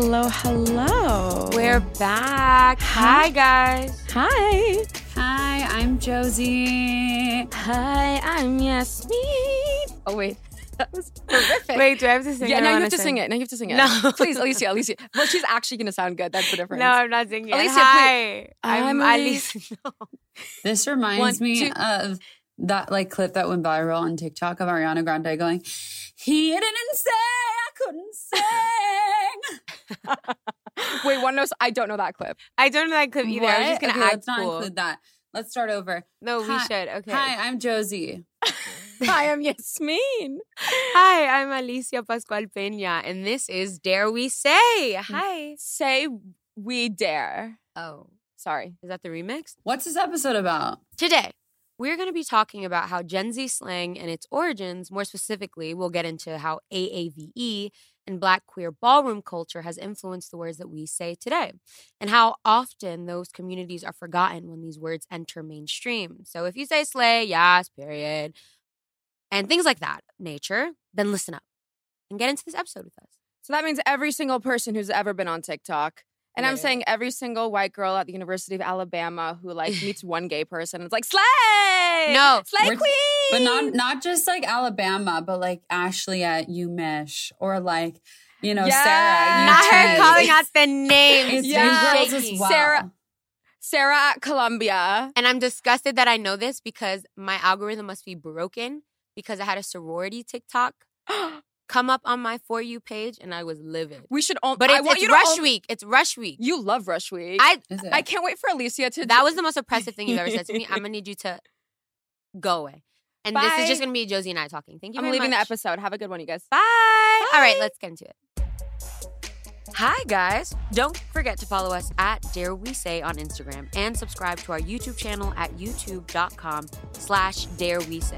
Hello, hello. We're back. Hi, guys. Hi. Hi, I'm Josie. Hi, I'm Yasmin. Oh, wait. That was horrific. Wait, do I have to sing it? Yeah, now you have to sing it. No. Please, Alicia. Well, she's actually going to sound good. That's the difference. No, I'm not singing it. Alicia, Hi. I'm Alicia. No. This reminds me of that clip that went viral on TikTok of Ariana Grande going, "He didn't say I couldn't sing." Wait, one knows. I don't know that clip. I don't know that clip either. I was just going to act let's not cool. include that. Let's start over. No, we should. Okay. Hi, I'm Josie. Hi, I'm Yasmin. Hi, I'm Alicia Pascual Peña, and this is Dare We Say. Hi. Say we dare. Oh, Sorry. is that the remix? What's this episode about? Today, we're going to be talking about how Gen Z slang and its origins. More specifically, we'll get into how AAVE and Black queer ballroom culture has influenced the words that we say today, and how often those communities are forgotten when these words enter mainstream. So if you say slay, yes, period, and things like that nature, then listen up and get into this episode with us. So that means every single person who's ever been on TikTok. And I'm Yeah. saying every single white girl at the University of Alabama who meets one gay person and it's like, slay! No. Slay We're- queen! But not just Alabama, but Ashley at UMich or Yes. Sarah. Not her UT. calling out the names. It's Yeah. these girls as well. Sarah at Columbia. And I'm disgusted that I know this because my algorithm must be broken because I had a sorority TikTok come up on my For You page and I was livid. We should all. But I it's, want it's you to Rush all- Week. It's Rush Week. You love Rush Week. Is it? I can't wait for Alicia to. That was the most oppressive thing you've ever said to me. I'm going to need you to go away. And this Bye. is just going to be Josie and I talking. Thank you I'm very leaving the much. episode. Have a good one, you guys. Bye. All right, let's get into it. Hi, guys. Don't forget to follow us at Dare We Say on Instagram and subscribe to our YouTube channel at youtube.com/Dare We Say.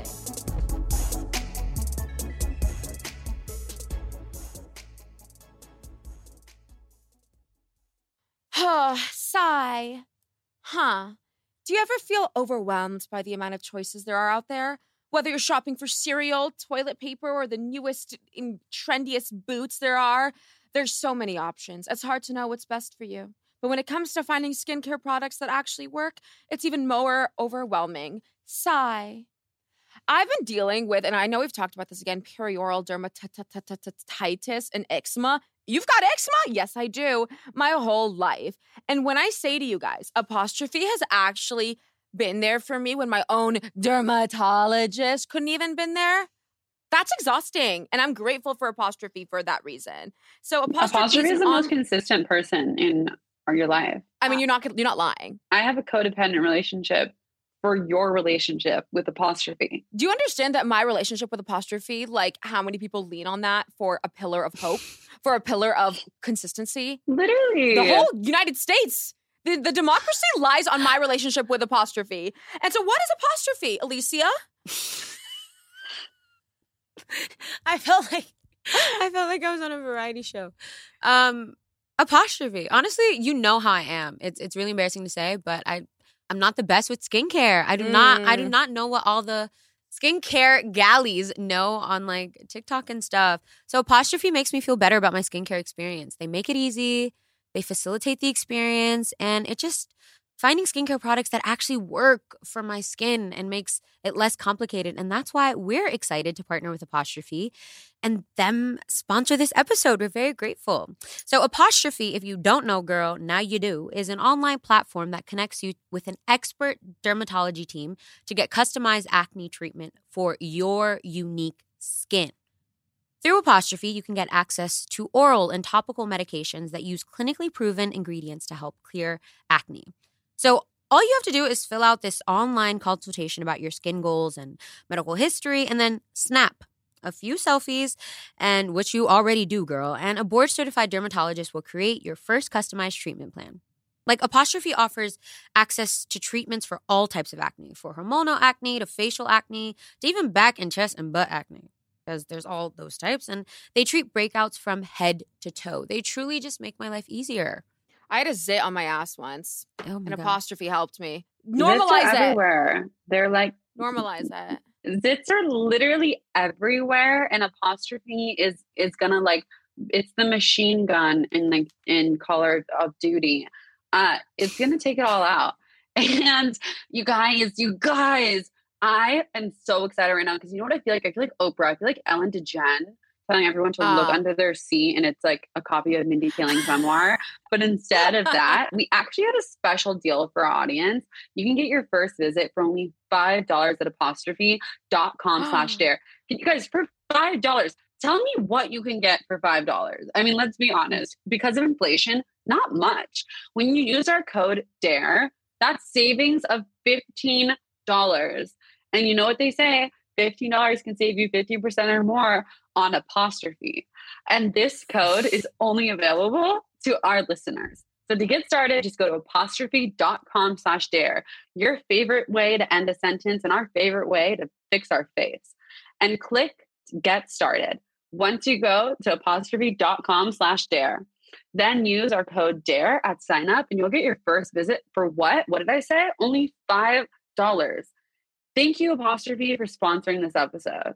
Sigh. Huh. Do you ever feel overwhelmed by the amount of choices there are out there? Whether you're shopping for cereal, toilet paper, or the newest and trendiest boots there are, there's so many options. It's hard to know what's best for you. But when it comes to finding skincare products that actually work, it's even more overwhelming. Sigh. I've been dealing with, and I know we've talked about this again, perioral dermatitis and eczema. You've got eczema? Yes, I do. My whole life. And when I say to you guys, Apostrophe has actually been there for me when my own dermatologist couldn't even been there. That's exhausting. And I'm grateful for Apostrophe for that reason. So Apostrophe is the most consistent person in your life. I mean, you're not lying. I have a codependent relationship for your relationship with Apostrophe. Do you understand that my relationship with Apostrophe, how many people lean on that for a pillar of hope, for a pillar of consistency? Literally. The whole United States, the democracy lies on my relationship with Apostrophe. And so what is Apostrophe, Alicia? I felt like I was on a variety show. Apostrophe. Honestly, you know how I am. It's really embarrassing to say, but I'm not the best with skincare. I do not know what all the skincare galleys know on TikTok and stuff. So Apostrophe makes me feel better about my skincare experience. They make it easy, they facilitate the experience, and it just finding skincare products that actually work for my skin and makes it less complicated. And that's why we're excited to partner with Apostrophe and them sponsor this episode. We're very grateful. So Apostrophe, if you don't know, girl, now you do, is an online platform that connects you with an expert dermatology team to get customized acne treatment for your unique skin. Through Apostrophe, you can get access to oral and topical medications that use clinically proven ingredients to help clear acne. So all you have to do is fill out this online consultation about your skin goals and medical history, and then snap a few selfies, and which you already do, girl, and a board-certified dermatologist will create your first customized treatment plan. Apostrophe offers access to treatments for all types of acne, for hormonal acne to facial acne to even back and chest and butt acne, because there's all those types, and they treat breakouts from head to toe. They truly just make my life easier. I had a zit on my ass once. Oh my And God. Apostrophe helped me. Zits are Normalize it. everywhere. They're Normalize it. zits are literally everywhere, and Apostrophe is gonna it's the machine gun in Call of Duty. It's going to take it all out. And you guys, I am so excited right now because you know what I feel like? I feel like Oprah. I feel like Ellen DeGeneres telling everyone to look under their seat, and it's like a copy of Mindy Kaling's memoir. But instead of that, we actually had a special deal for our audience. You can get your first visit for only $5 at apostrophe.com/dare. You guys, for $5, tell me what you can get for $5. I mean, let's be honest. Because of inflation, not much. When you use our code DARE, that's savings of $15. And you know what they say? $15 can save you 50% or more on Apostrophe. And this code is only available to our listeners. So to get started, just go to apostrophe.com/dare, your favorite way to end a sentence and our favorite way to fix our face. And click get started. Once you go to apostrophe.com/dare, then use our code DARE at sign up and you'll get your first visit for what? What did I say? Only $5. Thank you, Apostrophe, for sponsoring this episode.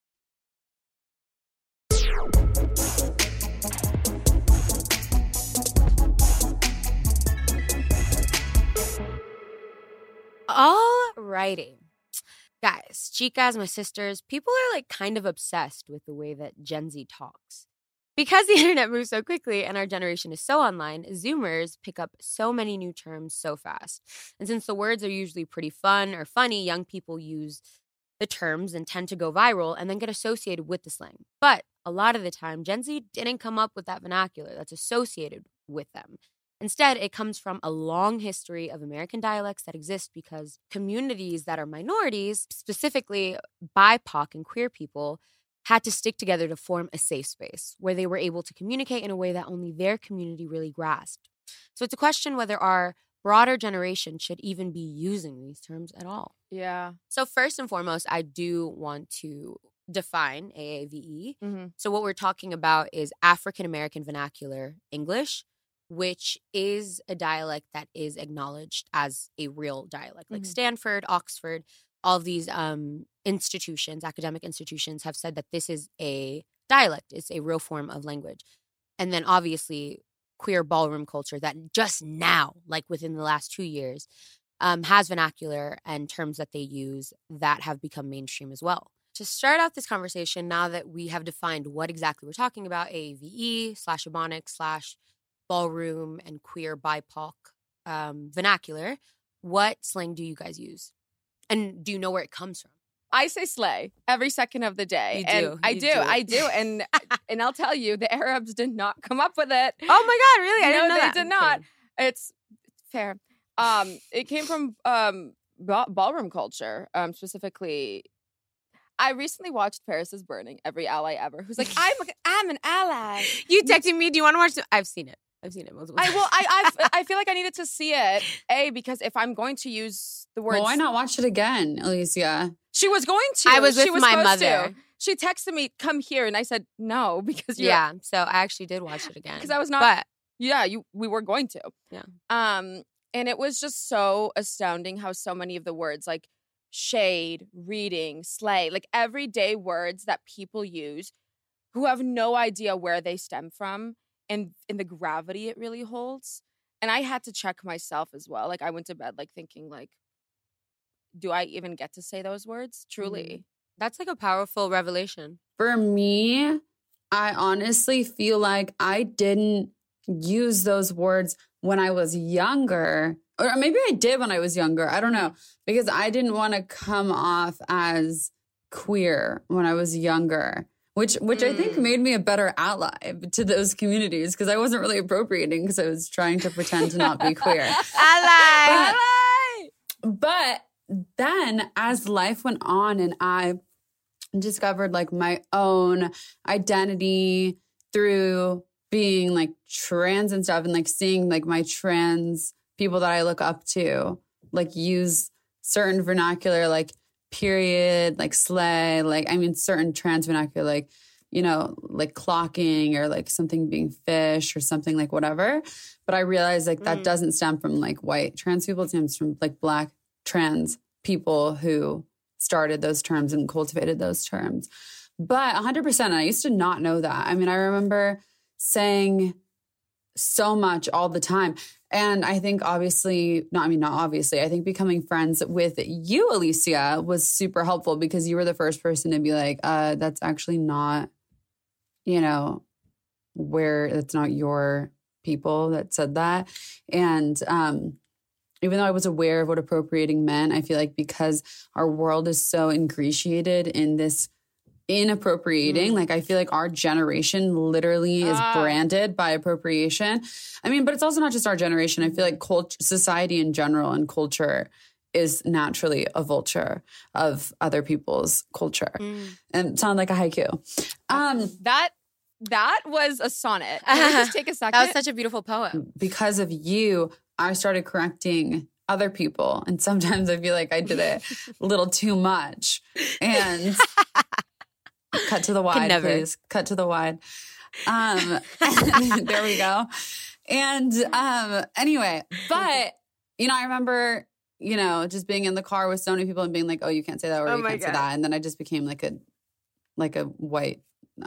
Alrighty. Guys, chicas, my sisters, people are like kind of obsessed with the way that Gen Z talks. Because the internet moves so quickly and our generation is so online, Zoomers pick up so many new terms so fast. And since the words are usually pretty fun or funny, young people use the terms and tend to go viral and then get associated with the slang. But a lot of the time, Gen Z didn't come up with that vernacular that's associated with them. Instead, it comes from a long history of American dialects that exist because communities that are minorities, specifically BIPOC and queer people, had to stick together to form a safe space where they were able to communicate in a way that only their community really grasped. So it's a question whether our broader generation should even be using these terms at all. Yeah. So first and foremost, I do want to define AAVE. Mm-hmm. So what we're talking about is African American Vernacular English, which is a dialect that is acknowledged as a real dialect. Like Stanford, Oxford, all of these institutions, academic institutions, have said that this is a dialect. It's a real form of language. And then obviously queer ballroom culture that just now, like within the last 2 years, has vernacular and terms that they use that have become mainstream as well. To start out this conversation, now that we have defined what exactly we're talking about, AAVE/Ebonics/ ballroom and queer BIPOC vernacular, what slang do you guys use? And do you know where it comes from? I say slay every second of the day. You do. I do. And I'll tell you, the Arabs did not come up with it. Oh my God, really? I didn't know they that. did not. It's fair. It came from ballroom culture, specifically. I recently watched Paris is Burning, Every Ally Ever, who's like, I'm an ally. You texting me, do you want to watch it? I've seen it multiple times. I feel like I needed to see it, because if I'm going to use the words. Well, why not watch it again, Alicia? She was going to. I was with my mother. She texted me, come here. And I said, no, because you're. Yeah, so I actually did watch it again. Because I was not. But, yeah, we were going to. Yeah. And it was just so astounding how so many of the words like shade, reading, slay, like everyday words that people use who have no idea where they stem from and in the gravity it really holds. And I had to check myself as well. Like I went to bed like thinking like, do I even get to say those words? Truly. That's like a powerful revelation. For me, I honestly feel like I didn't use those words when I was younger. Or maybe I did when I was younger. I don't know. Because I didn't want to come off as queer when I was younger. Which I think made me a better ally to those communities because I wasn't really appropriating because I was trying to pretend to not be queer. Ally! But then as life went on and I discovered like my own identity through being like trans and stuff and like seeing like my trans people that I look up to like use certain vernacular like period, like slay, like, I mean, certain trans vernacular, like, you know, like clocking or like something being fish or something like whatever. But I realized like that doesn't stem from like white trans people. It stems from like Black trans people who started those terms and cultivated those terms. But 100%, I used to not know that. I mean, I remember saying so much all the time. And I think I think becoming friends with you, Alicia, was super helpful because you were the first person to be like, that's actually not, that's not your people that said that. And even though I was aware of what appropriating meant, I feel like because our world is so ingratiated in this inappropriating, like I feel like our generation literally is branded by appropriation. I mean, but it's also not just our generation. I feel like society in general and culture is naturally a vulture of other people's culture. And it sounded like a haiku. That was a sonnet. Can we just take a second? That was such a beautiful poem. Because of you, I started correcting other people. And sometimes I feel like I did it a little too much. And cut to the wide, please. Cut to the wide. There we go. And anyway, but, I remember, just being in the car with so many people and being like, oh, you can't say that or you can't say that. And then I just became like a white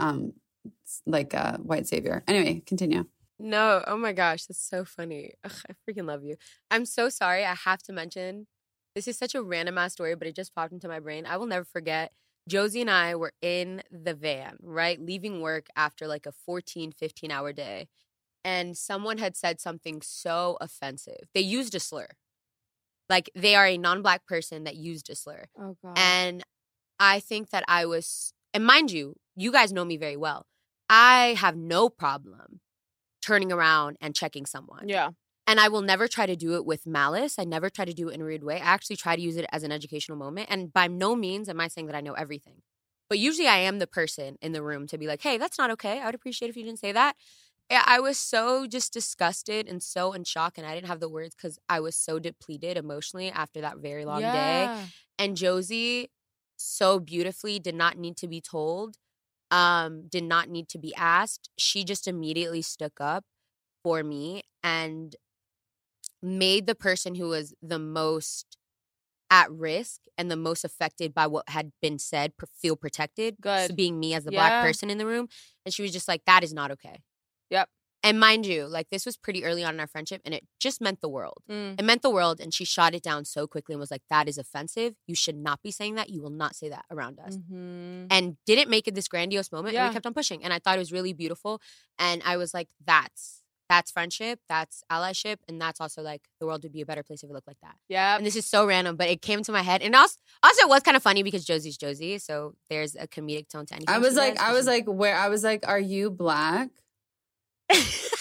white savior. Anyway, continue. No, oh my gosh, that's so funny. Ugh, I freaking love you. I'm so sorry. I have to mention, this is such a random ass story, but it just popped into my brain. I will never forget. Josie and I were in the van, right? Leaving work after like a 14, 15-hour day. And someone had said something so offensive. They used a slur. Like, they are a non-Black person that used a slur. Oh, God. And I think that and mind you, you guys know me very well. I have no problem turning around and checking someone. Yeah. And I will never try to do it with malice. I never try to do it in a rude way. I actually try to use it as an educational moment. And by no means am I saying that I know everything. But usually I am the person in the room to be like, hey, that's not okay. I would appreciate if you didn't say that. I was so just disgusted and so in shock. And I didn't have the words because I was so depleted emotionally after that very long day. And Josie so beautifully did not need to be told, did not need to be asked. She just immediately stuck up for me and made the person who was the most at risk and the most affected by what had been said feel protected. Good. So being me as the Black person in the room. And she was just like, that is not okay. Yep. And mind you, like, this was pretty early on in our friendship and it just meant the world. It meant the world. And she shot it down so quickly and was like, that is offensive. You should not be saying that. You will not say that around us. And didn't make it this grandiose moment. And we kept on pushing. And I thought it was really beautiful. And I was like, that's friendship, that's allyship, and that's also like the world would be a better place if it looked like that. Yeah. And this is so random, but it came to my head. And also it was kind of funny because Josie's Josie, so there's a comedic tone to anything. I was like, are you Black? That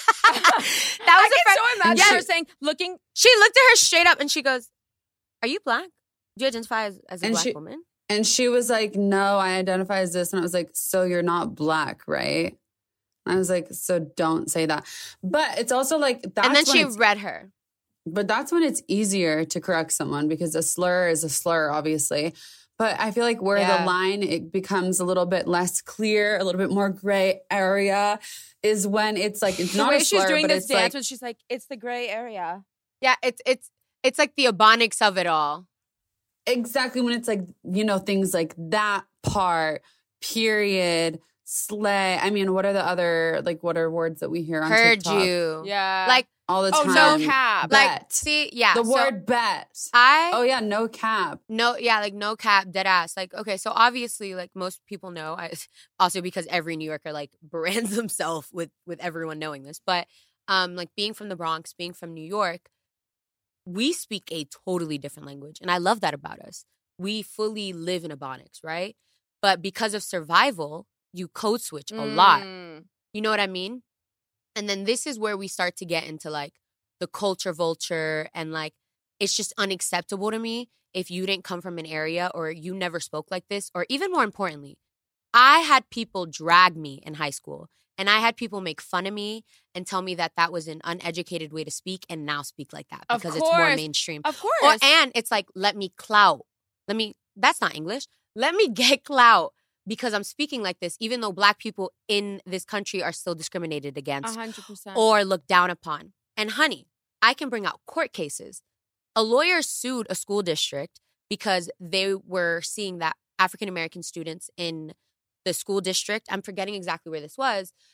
was so imagine her saying, she looked at her straight up and she goes, are you Black? Do you identify as a Black woman? And she was like, no, I identify as this. And I was like, so you're not Black, right? I was like, so don't say that. But it's also like that's and then she read her. But that's when it's easier to correct someone because a slur is a slur, obviously. But I feel like where the line, it becomes a little bit less clear, a little bit more gray area is when it's like, it's not a slur, she's doing but this it's dance like, when she's like, it's the gray area. Yeah, it's like the ebonics of it all. Exactly, when it's like, things like that part, period, slay. I mean, what are words that we hear on TikTok? Heard you. Yeah. Like, all the time. No cap. Bet. Like, see, yeah. The word bet. No cap. No, yeah, like no cap, dead ass. Like, okay, so obviously, like most people know, also because every New Yorker like brands themselves with everyone knowing this, but like being from the Bronx, being from New York, we speak a totally different language. And I love that about us. We fully live in ebonics, right? But because of survival, you code switch a lot. You know what I mean? And then this is where we start to get into like the culture vulture and like it's just unacceptable to me if you didn't come from an area or you never spoke like this. Or even more importantly, I had people drag me in high school and I had people make fun of me and tell me that that was an uneducated way to speak and now speak like that because it's more mainstream. Of course. And it's like, let me clout. That's not English. Let me get clout. Because I'm speaking like this, even though Black people in this country are still discriminated against 100%. or looked down upon. And honey, I can bring out court cases. A lawyer sued a school district because they were seeing that African-American students in the school district, I'm forgetting exactly where this was,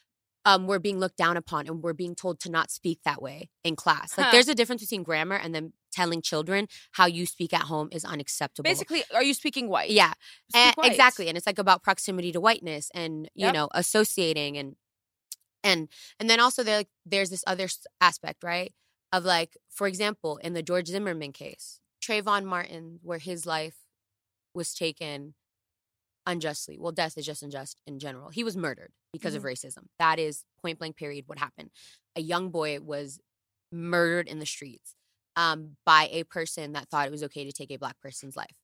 we're being looked down upon and we're being told to not speak that way in class. Like Huh. there's a difference between grammar and then telling children how you speak at home is unacceptable. Basically, are you speaking white? Yeah, Speak white. exactly. And it's like about proximity to whiteness and, you Yep. know, associating and then also there's this other aspect, right? Of like, for example, in the George Zimmerman case, Trayvon Martin, where his life was taken unjustly. Well, death is just unjust in general. He was murdered because of racism. That is point blank period what happened. A young boy was murdered in the streets by a person that thought it was okay to take a Black person's life.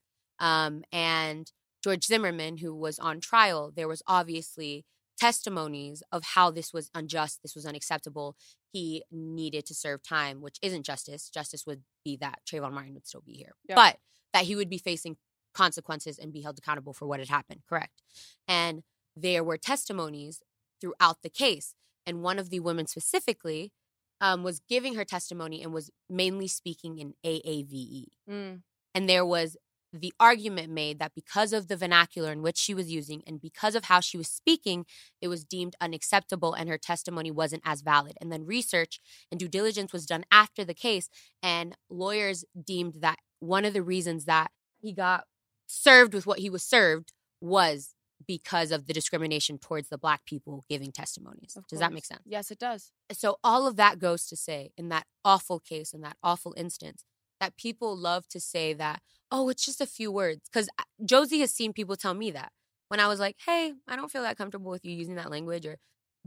And George Zimmerman, who was on trial, there was obviously testimonies of how this was unjust, this was unacceptable. He needed to serve time, which isn't justice. Justice would be that Trayvon Martin would still be here. Yep. But that he would be facing consequences and be held accountable for what had happened, correct? And there were testimonies throughout the case. And one of the women specifically was giving her testimony and was mainly speaking in AAVE. Mm. And there was the argument made that because of the vernacular in which she was using and because of how she was speaking, it was deemed unacceptable and her testimony wasn't as valid. And then research and due diligence was done after the case, and lawyers deemed that one of the reasons that he got served with what he was served was because of the discrimination towards the Black people giving testimonies. Does that make sense? Yes, it does. So all of that goes to say, in that awful case, in that awful instance, that people love to say that, oh, it's just a few words. Because Josie has seen people tell me that. When I was like, hey, I don't feel that comfortable with you using that language. Or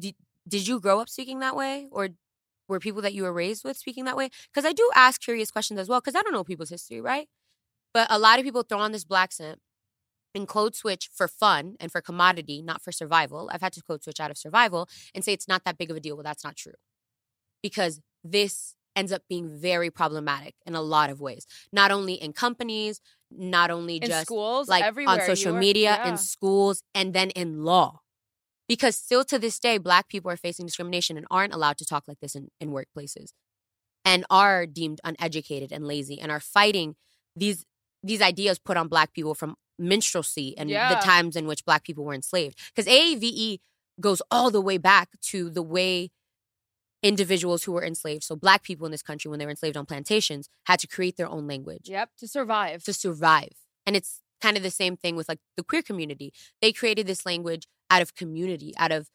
did you grow up speaking that way? Or were people that you were raised with speaking that way? Because I do ask curious questions as well, because I don't know people's history, right? But a lot of people throw on this black scent and code switch for fun and for commodity, not for survival. I've had to code switch out of survival and say it's not that big of a deal. Well, that's not true. Because this ends up being very problematic in a lot of ways. Not only in companies, not only In just schools, like everywhere. on social media, yeah. in schools, and then in law. Because still to this day, Black people are facing discrimination and aren't allowed to talk like this in workplaces and are deemed uneducated and lazy and are fighting these ideas put on Black people from minstrelsy and the times in which Black people were enslaved. Because AAVE goes all the way back to the way individuals who were enslaved, so Black people in this country when they were enslaved on plantations, had to create their own language. Yep, to survive. To survive. And it's kind of the same thing with like the queer community. They created this language out of community, out of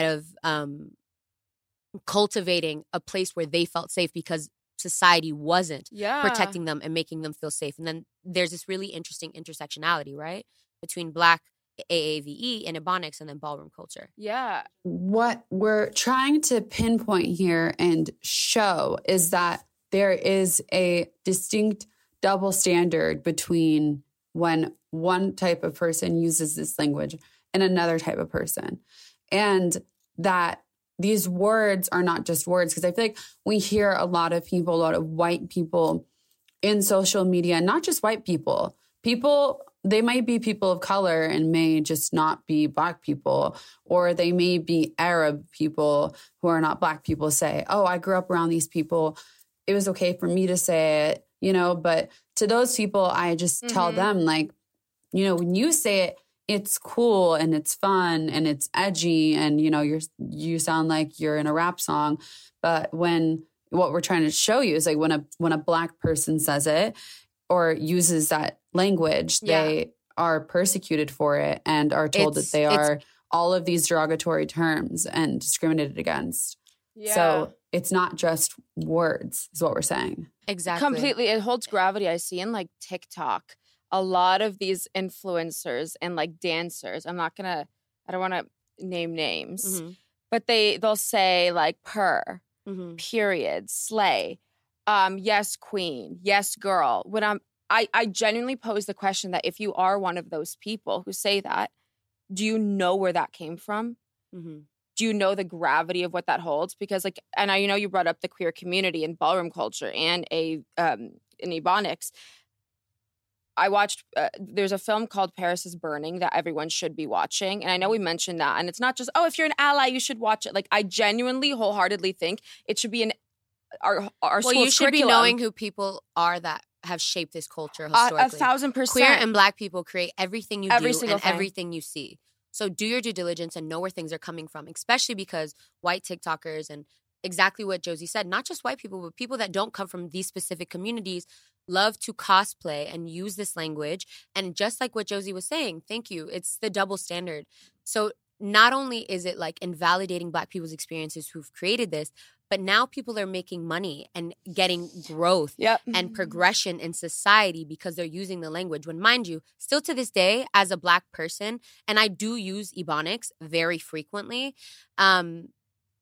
cultivating a place where they felt safe because society wasn't protecting them and making them feel safe. And then there's this really interesting intersectionality, right? Between Black AAVE and Ebonics and then ballroom culture. Yeah. What we're trying to pinpoint here and show is that there is a distinct double standard between when one type of person uses this language and another type of person. And that these words are not just words, because I feel like we hear a lot of people, a lot of white people in social media, not just white people, they might be people of color and may just not be Black people, or they may be Arab people who are not Black people say, oh, I grew up around these people. It was okay for me to say it, but to those people, I just tell them like, when you say it, it's cool and it's fun and it's edgy and, you sound like you're in a rap song. But what we're trying to show you is like when a Black person says it or uses that language, they are persecuted for it and are told that they are all of these derogatory terms and discriminated against. Yeah. So it's not just words is what we're saying. Exactly. Completely. It holds gravity. I see in like TikTok, a lot of these influencers and like dancers, I don't want to name names, but they'll say like per, period, slay, yes, queen, yes, girl. When I genuinely pose the question that if you are one of those people who say that, do you know where that came from? Do you know the gravity of what that holds? Because and I you brought up the queer community and ballroom culture and in Ebonics. I watched, there's a film called Paris is Burning that everyone should be watching. And I know we mentioned that. And it's not just, if you're an ally, you should watch it. Like, I genuinely, wholeheartedly think it should be in our school's Well, you should curriculum. be knowing who people are that have shaped this culture historically. 1,000%. Queer and Black people create everything you Every do single and thing. everything you see. So do your due diligence and know where things are coming from, especially because white TikTokers and exactly what Josie said, not just white people, but people that don't come from these specific communities love to cosplay and use this language. And just like what Josie was saying, thank you, it's the double standard. So not only is it like invalidating Black people's experiences who've created this, but now people are making money and getting growth and progression in society because they're using the language. When, mind you, still to this day, as a Black person, and I do use Ebonics very frequently, and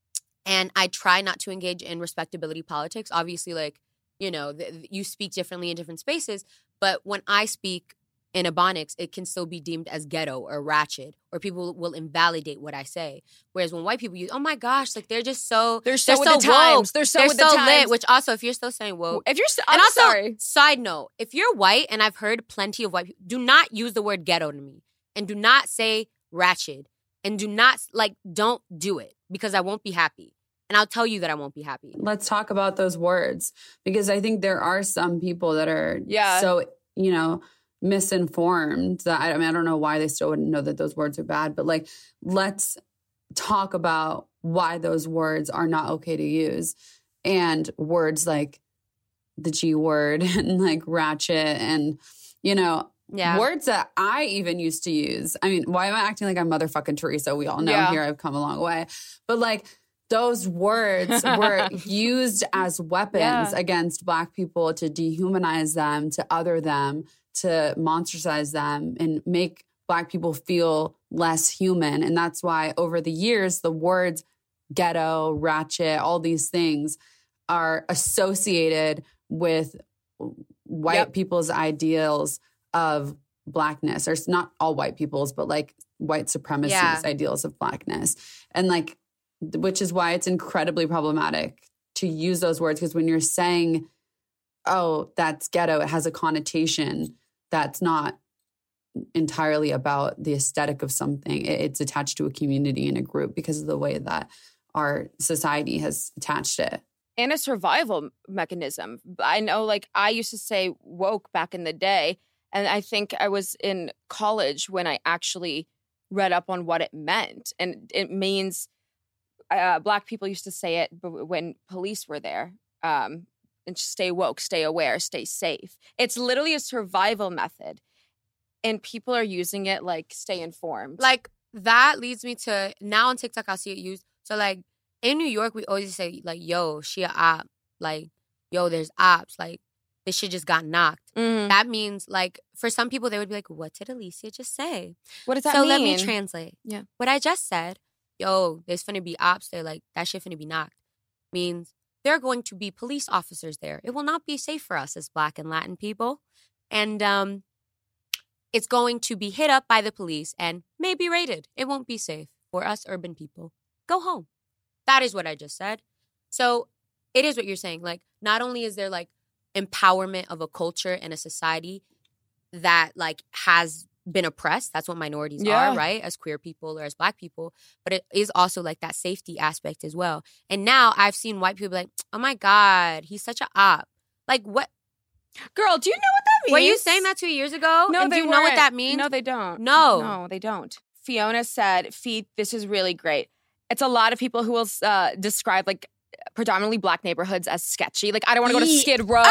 I try not to engage in respectability politics. Obviously, like, you know, you speak differently in different spaces, but when I speak in Ebonics, it can still be deemed as ghetto or ratchet, or people will invalidate what I say. Whereas when white people use, oh my gosh, like they're just so They're so with woke. the times. They're so with the times. lit. Which also, if you're still saying woke, If you're, and also, sorry. side note, if you're white, and I've heard plenty of white people, do not use the word ghetto to me, and do not say ratchet, and do not don't do it because I won't be happy. And I'll tell you that I won't be happy. Let's talk about those words, because I think there are some people that are so, you know, misinformed that I mean, I don't know why they still wouldn't know that those words are bad, but like, let's talk about why those words are not okay to use. And words like the G word and like ratchet and, you know, words that I even used to use. I mean, why am I acting like I'm motherfucking Teresa? We all know here I've come a long way. But like, those words were used as weapons against Black people to dehumanize them, to other them, to monstercize them, and make Black people feel less human. And that's why over the years, the words ghetto, ratchet, all these things are associated with white people's ideals of Blackness, or it's not all white people's, but like white supremacist ideals of Blackness. And like, which is why it's incredibly problematic to use those words, because when you're saying, oh, that's ghetto, it has a connotation that's not entirely about the aesthetic of something. It's attached to a community and a group because of the way that our society has attached it. And a survival mechanism. I know, like, I used to say woke back in the day, and I think I was in college when I actually read up on what it meant. And it means Black people used to say it when police were there. And stay woke, stay aware, stay safe. It's literally a survival method. And people are using it like stay informed. Like, that leads me to, now on TikTok, I'll see it used. So, like, in New York, we always say, like, yo, she a op. Like, yo, there's ops. Like, this shit just got knocked. Mm-hmm. That means, like, for some people, they would be like, what did Alicia just say? What does that mean? So let me translate. Yeah. What I just said, yo, there's finna be ops there. Like, that shit finna be knocked. Means there are going to be police officers there. It will not be safe for us as Black and Latin people. And it's going to be hit up by the police and maybe raided. It won't be safe for us urban people. Go home. That is what I just said. So it is what you're saying. Like, not only is there, like, empowerment of a culture and a society that, like, has been oppressed. That's what minorities are, right? As queer people or as Black people. But it is also, like, that safety aspect as well. And now I've seen white people be like, oh, my God, he's such a op. Like, what? Girl, do you know what that means? Were you saying that 2 years ago? No, and they do you know what that means? No, they don't. No, they don't. Fiona said, this is really great. It's a lot of people who will describe, like, predominantly Black neighborhoods as sketchy. Like, I don't want to go to Skid Row.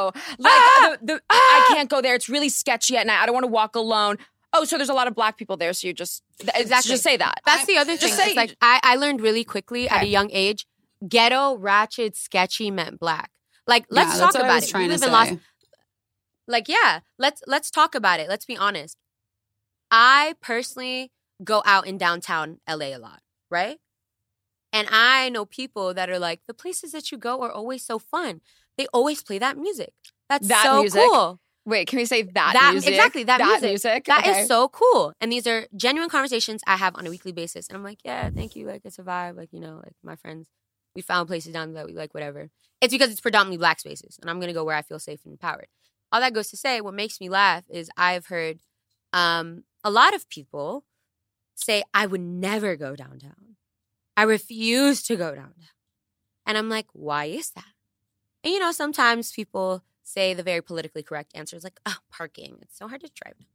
I can't go there. It's really sketchy at night. I don't want to walk alone. Oh, so there's a lot of Black people there. So you just say that. That's the other thing. It's like, I learned really quickly at a young age, ghetto, ratchet, sketchy meant Black. Like, let's talk about it. We live in Los. Like, let's talk about it. Let's be honest. I personally go out in downtown LA a lot, right? And I know people that are like, the places that you go are always so fun. They always play that music. That's so music? Cool. Wait, can we say that music? Exactly, that music. That okay. is so cool. And these are genuine conversations I have on a weekly basis. And I'm like, yeah, thank you. Like, it's a vibe. Like, you know, like my friends, we found places down there that we like, whatever. It's because it's predominantly Black spaces. And I'm going to go where I feel safe and empowered. All that goes to say, what makes me laugh is I've heard a lot of people say, I would never go downtown. I refuse to go downtown. And I'm like, why is that? And, you know, sometimes people say the very politically correct answer is like, oh, parking. It's so hard to drive.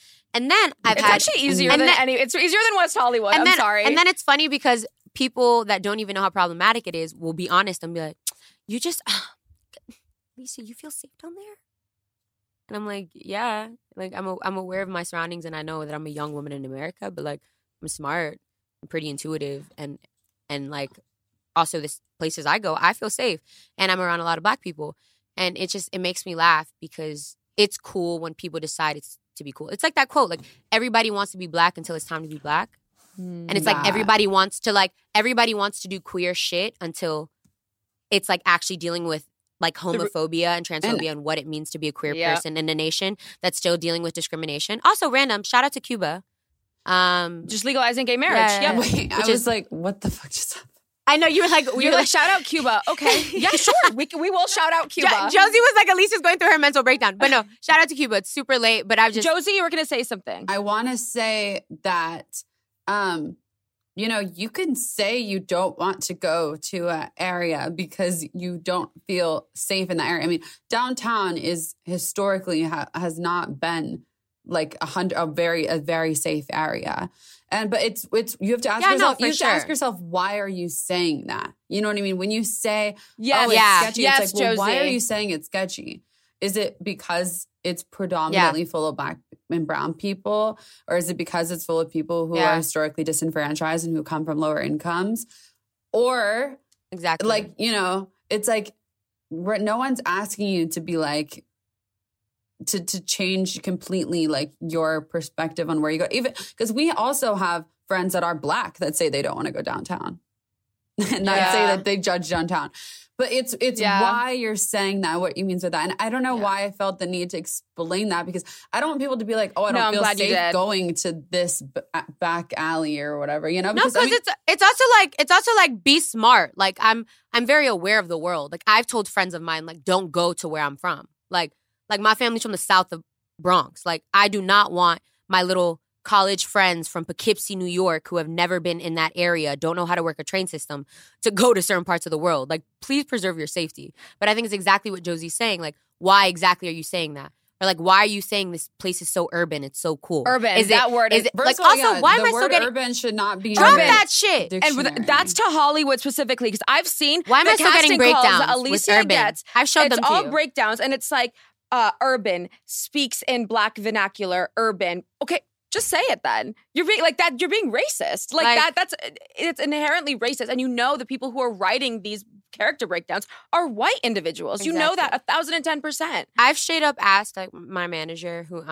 And then It's actually easier than it's easier than West Hollywood. I'm sorry. And then it's funny because people that don't even know how problematic it is will be honest and be like, you just, Lisa, you feel safe down there? And I'm like, yeah. Like, I'm aware of my surroundings and I know that I'm a young woman in America, but like, I'm smart, I'm pretty intuitive, and like, also the places I go, I feel safe. And I'm around a lot of Black people. And it makes me laugh because it's cool when people decide it's to be cool. It's like that quote, like, everybody wants to be Black until it's time to be Black. And it's like everybody wants to do queer shit until it's like actually dealing with like homophobia and transphobia and what it means to be a queer person in a nation that's still dealing with discrimination. Also random, shout out to Cuba. Just legalizing gay marriage. Yeah. Wait, I was like, what the fuck just happened? I know you were like, you're like, shout out Cuba. Okay. Yeah, sure. We will shout out Cuba. Josie was like, Alicia's going through her mental breakdown. But no, shout out to Cuba. It's super late, but Josie, you were going to say something. I want to say that, you know, you can say you don't want to go to an area because you don't feel safe in that area. I mean, downtown is historically has not been like a very safe area. But it's you have to ask yourself. You have to ask yourself, why are you saying that? You know what I mean? When you say, it's sketchy, it's like, well, why are you saying it's sketchy? Is it because it's predominantly full of Black and brown people, or is it because it's full of people who are historically disenfranchised and who come from lower incomes, or exactly like, you know, it's like no one's asking you to be like. To change completely like your perspective on where you go, even because we also have friends that are Black that say they don't want to go downtown and not say that they judge downtown, but it's why you're saying that, what you mean by that. And I don't know why I felt the need to explain that, because I don't want people to be like, oh, I don't feel safe going to this back alley or whatever, you know? Because it's also like be smart. Like I'm very aware of the world. Like I've told friends of mine, like, don't go to where I'm from. Like my family's from the South of Bronx. Like, I do not want my little college friends from Poughkeepsie, New York, who have never been in that area, don't know how to work a train system, to go to certain parts of the world. Like, please preserve your safety. But I think it's exactly what Josie's saying. Like, why exactly are you saying that? Or like, why are you saying this place is so urban? It's so cool. Urban. Is that word? Is it like also? Why am I still getting urban? Should not be drop that shit. Dictionary. And that's to Hollywood specifically, because I've seen why am I still getting breakdowns? Alicia gets. I've showed them to you. It's all breakdowns, and it's like. Urban, speaks in Black vernacular, urban. Okay, just say it then. You're being like that. You're being racist. Like that. It's inherently racist. And you know the people who are writing these character breakdowns are white individuals. Exactly. You know that 1,010%. I've straight up asked like my manager, who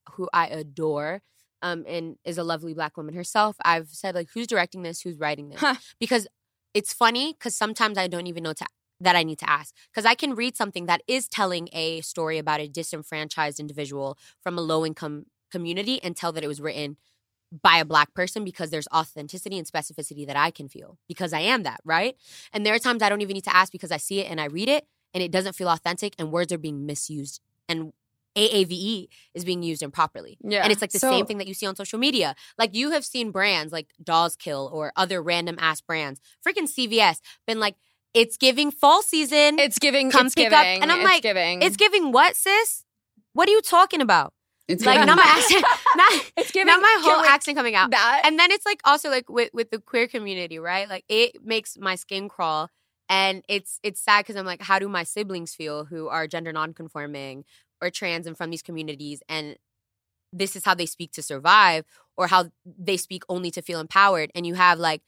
I adore, and is a lovely Black woman herself. I've said like, who's directing this? Who's writing this? Because it's funny because sometimes I don't even know that I need to ask. Because I can read something that is telling a story about a disenfranchised individual from a low-income community and tell that it was written by a Black person, because there's authenticity and specificity that I can feel because I am that, right? And there are times I don't even need to ask because I see it and I read it and it doesn't feel authentic and words are being misused and AAVE is being used improperly. Yeah. And it's like the same thing that you see on social media. Like you have seen brands like Dolls Kill or other random ass brands, freaking CVS, been like, it's giving fall season. It's giving. Come it's pick giving, up. And I'm like, it's giving what, sis? What are you talking about? It's like not my accent, it's giving, not my whole accent coming out. That. And then it's like also like with the queer community, right? Like it makes my skin crawl, and it's sad because I'm like, how do my siblings feel who are gender nonconforming or trans and from these communities, and this is how they speak to survive, or how they speak only to feel empowered, and you have like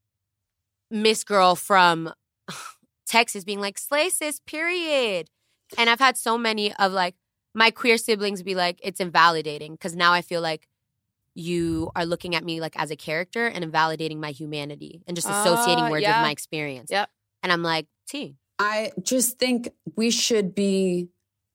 Miss Girl from Texas being like, slay sis, period. And I've had so many of like my queer siblings be like, it's invalidating because now I feel like you are looking at me like as a character and invalidating my humanity and just associating words with my experience. Yep. And I'm like, I just think we should be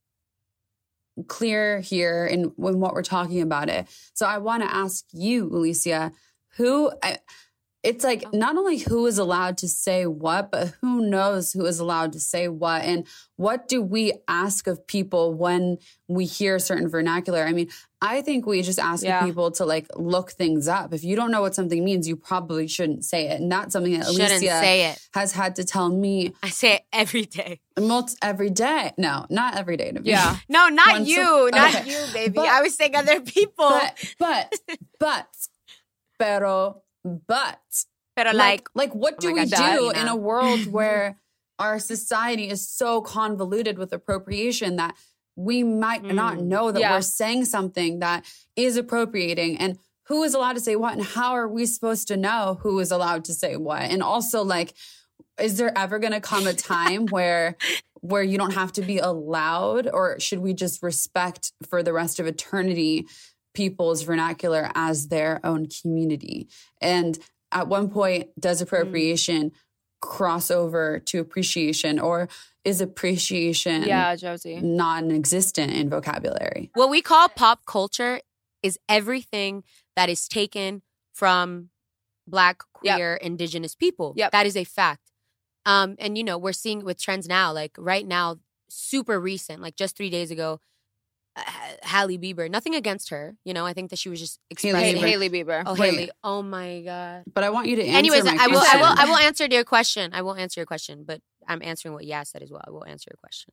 clear here in what we're talking about it. So I want to ask you, Alicia, it's like not only who is allowed to say what, but who knows who is allowed to say what, and what do we ask of people when we hear certain vernacular? I mean, I think we just ask people to like look things up. If you don't know what something means, you probably shouldn't say it. And that's something that Alicia has had to tell me. I say it every day. Every day. No, not every day. Yeah. No, not you. Not you, baby. But, I was saying other people. Pero like what do we do in a world where our society is so convoluted with appropriation that we might not know that we're saying something that is appropriating, and who is allowed to say what, and how are we supposed to know who is allowed to say what? And also, like, is there ever going to come a time where you don't have to be allowed, or should we just respect for the rest of eternity people's vernacular as their own community? And at one point, does appropriation cross over to appreciation, or is appreciation Josie, non-existent in vocabulary? What we call pop culture is everything that is taken from Black, queer, indigenous people. That is a fact. And, you know, we're seeing with trends now, like right now, super recent, like just 3 days ago, Hailey Bieber. Nothing against her. You know, I think that she was just expressing Hailey Bieber. Oh, Hailey. Oh my God. But I want you to answer Anyways, my I question. will answer your question. I will answer your question, but I'm answering what Yas said as well. I will answer your question.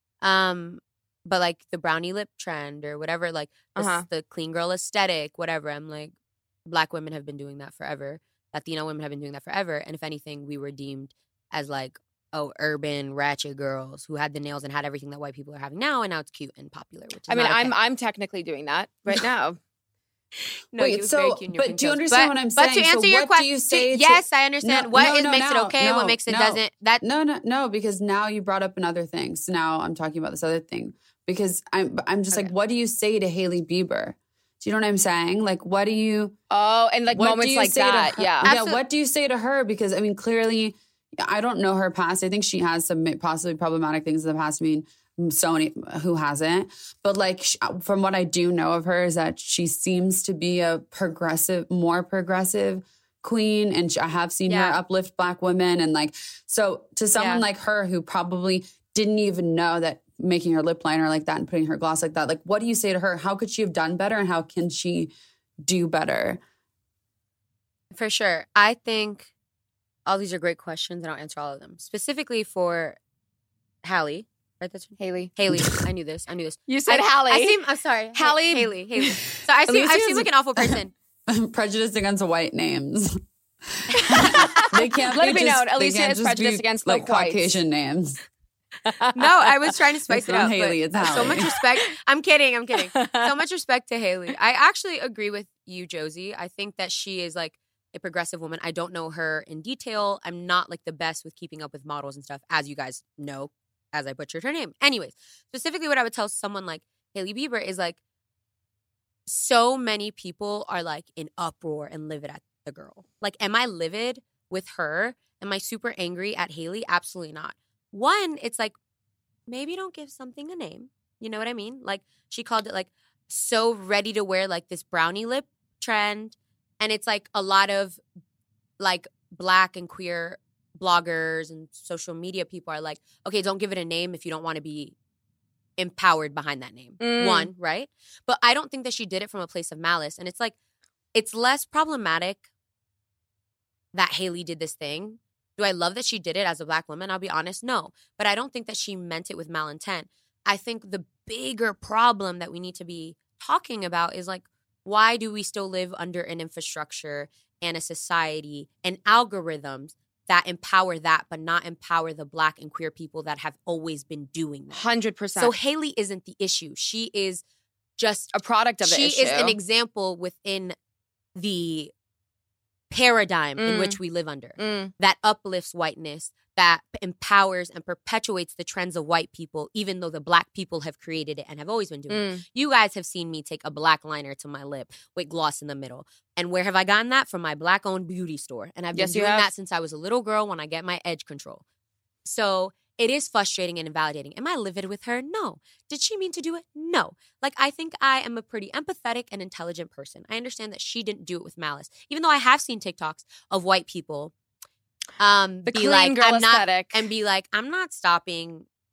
But like the brownie lip trend or whatever, like the clean girl aesthetic, whatever. I'm like, Black women have been doing that forever. Latino women have been doing that forever. And if anything, we were deemed as like, urban ratchet girls who had the nails and had everything that white people are having now, and now it's cute and popular. Which is I mean, I'm technically doing that right now. No, wait, so but do you understand what I'm saying? But to answer your question, yes, I understand. What makes it okay? What makes it doesn't? That no, because now you brought up another thing. So now I'm talking about this other thing because I'm just like, what do you say to Hailey Bieber? Do you know what I'm saying? Like, what do you? Oh, and like moments like that, yeah. What do you say to her? Because I mean, clearly, I don't know her past. I think she has some possibly problematic things in the past. I mean, so many, who hasn't? But like, from what I do know of her is that she seems to be a more progressive queen. And I have seen her uplift Black women. And like, so to someone like her who probably didn't even know that making her lip liner like that and putting her gloss like that, like, what do you say to her? How could she have done better? And how can she do better? For sure. I think all these are great questions, and I'll answer all of them. Specifically for Hailey, right? That's Hailey. I knew this. You said Hailey. I'm sorry. Hailey. So I seem like an awful person. Prejudice against white names. They can't. Let it be known. Alicia is prejudiced against like Caucasian names. No, I was trying to spice it up. Hailey, it's Hailey. So much respect. I'm kidding. So much respect to Hailey. I actually agree with you, Josie. I think that she is like a progressive woman. I don't know her in detail. I'm not like the best with keeping up with models and stuff, as you guys know, as I butchered her name. Anyways, specifically what I would tell someone like Hailey Bieber is like, so many people are like in uproar and livid at the girl. Like, am I livid with her? Am I super angry at Hailey? Absolutely not. One, it's like, maybe don't give something a name. You know what I mean? Like, she called it like so ready to wear like this brownie lip trend. And it's like a lot of like Black and queer bloggers and social media people are like, okay, don't give it a name if you don't want to be empowered behind that name. One, right? But I don't think that she did it from a place of malice. And it's like, it's less problematic that Hailey did this thing. Do I love that she did it as a Black woman? I'll be honest, no. But I don't think that she meant it with malintent. I think the bigger problem that we need to be talking about is like, why do we still live under an infrastructure and a society and algorithms that empower that but not empower the Black and queer people that have always been doing that? 100%. So Hailey isn't the issue. She is just a product of the issue. She is an example within the paradigm in which we live under that uplifts whiteness, that empowers and perpetuates the trends of white people, even though the Black people have created it and have always been doing it. You guys have seen me take a black liner to my lip with gloss in the middle. And where have I gotten that? From my Black-owned beauty store. And I've been doing that since I was a little girl when I get my edge control. So it is frustrating and invalidating. Am I livid with her? No. Did she mean to do it? No. Like, I think I am a pretty empathetic and intelligent person. I understand that she didn't do it with malice. Even though I have seen TikToks of white people the be clean like, girl aesthetic. And be like, I'm not stopping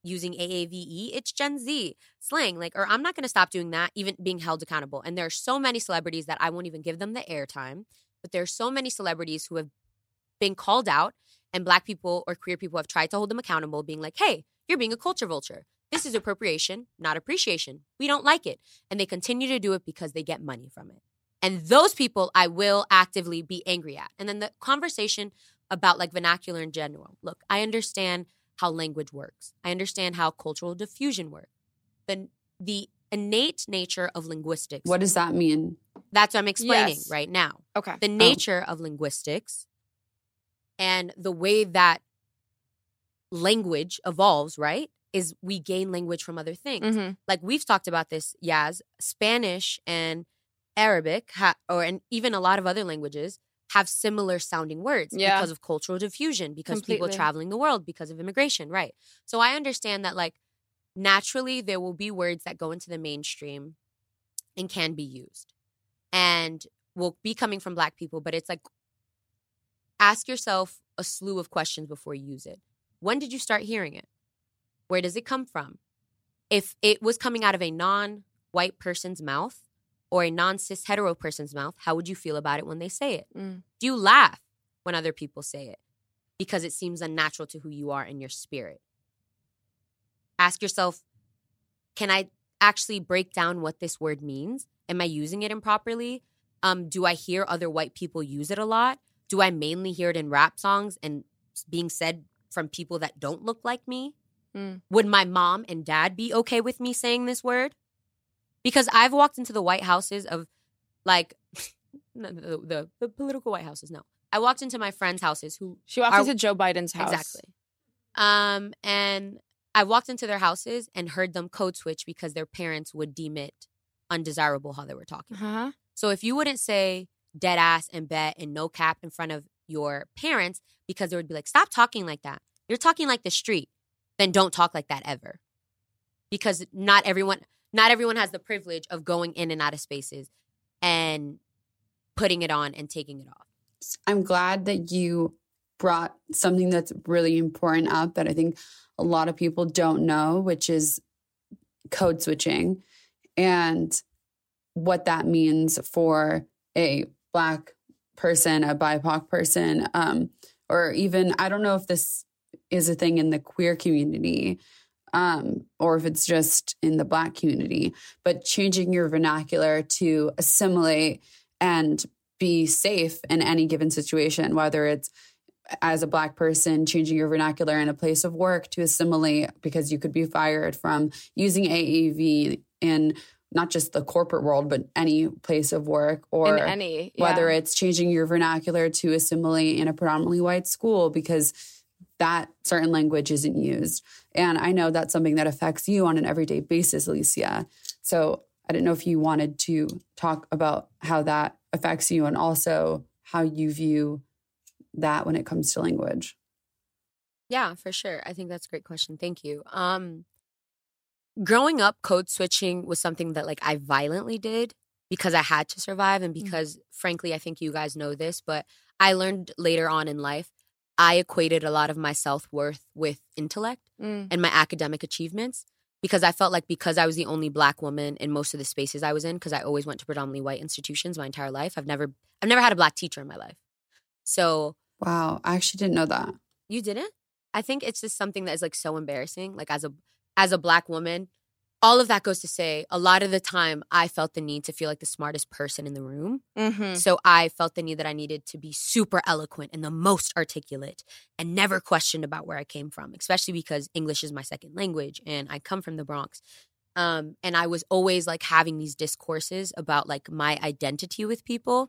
using AAVE, it's Gen Z slang. Like, or I'm not going to stop doing that, even being held accountable. And there are so many celebrities that I won't even give them the airtime, but there are so many celebrities who have been called out, and Black people or queer people have tried to hold them accountable, being like, hey, you're being a culture vulture. This is appropriation, not appreciation. We don't like it. And they continue to do it because they get money from it. And those people I will actively be angry at. And then the conversation about like vernacular in general. Look, I understand how language works. I understand how cultural diffusion works. The innate nature of linguistics. What does that mean? That's what I'm explaining Yes. right now. Okay. The nature of linguistics and the way that language evolves, right, is we gain language from other things. Mm-hmm. Like we've talked about this, Yaz, Spanish and Arabic, and even a lot of other languages have similar sounding words Yeah. because of cultural diffusion, because people Completely. traveling the world, because of immigration, right? So I understand that like naturally there will be words that go into the mainstream and can be used and will be coming from Black people, but it's like ask yourself a slew of questions before you use it. When did you start hearing it? Where does it come from? If it was coming out of a non-white person's mouth or a non-cis hetero person's mouth, how would you feel about it when they say it? Mm. Do you laugh when other people say it because it seems unnatural to who you are in your spirit? Ask yourself, can I actually break down what this word means? Am I using it improperly? Do I hear other white people use it a lot? Do I mainly hear it in rap songs and being said from people that don't look like me? Mm. Would my mom and dad be okay with me saying this word? Because I've walked into the White Houses of, like, the political White Houses, no. I walked into my friends' houses who... She walked into Joe Biden's house. Exactly. And I walked into their houses and heard them code switch because their parents would deem it undesirable how they were talking. Uh-huh. So if you wouldn't say dead ass and bet and no cap in front of your parents because they would be like, stop talking like that. You're talking like the street. Then don't talk like that ever. Because not everyone has the privilege of going in and out of spaces and putting it on and taking it off. I'm glad that you brought something that's really important up that I think a lot of people don't know, which is code switching and what that means for a Black person, a BIPOC person, or even, I don't know if this is a thing in the queer community, or if it's just in the Black community, but changing your vernacular to assimilate and be safe in any given situation, whether it's as a Black person, changing your vernacular in a place of work to assimilate because you could be fired from using AAV in not just the corporate world, but any place of work, or In any, yeah. whether it's changing your vernacular to assimilate in a predominantly white school because that certain language isn't used. And I know that's something that affects you on an everyday basis, Alicia. So I didn't know if you wanted to talk about how that affects you and also how you view that when it comes to language. Yeah, for sure. I think that's a great question. Thank you. Growing up, code switching was something that like I violently did because I had to survive and because, frankly, I think you guys know this, but I learned later on in life, I equated a lot of my self-worth with intellect and my academic achievements because I felt like because I was the only Black woman in most of the spaces I was in, because I always went to predominantly white institutions my entire life. I've never had a Black teacher in my life. So wow, I actually didn't know that. You didn't? I think it's just something that is like so embarrassing. Like as a Black woman, all of that goes to say a lot of the time I felt the need to feel like the smartest person in the room. Mm-hmm. So I felt the need that I needed to be super eloquent and the most articulate and never questioned about where I came from, especially because English is my second language and I come from the Bronx. And I was always like having these discourses about like my identity with people.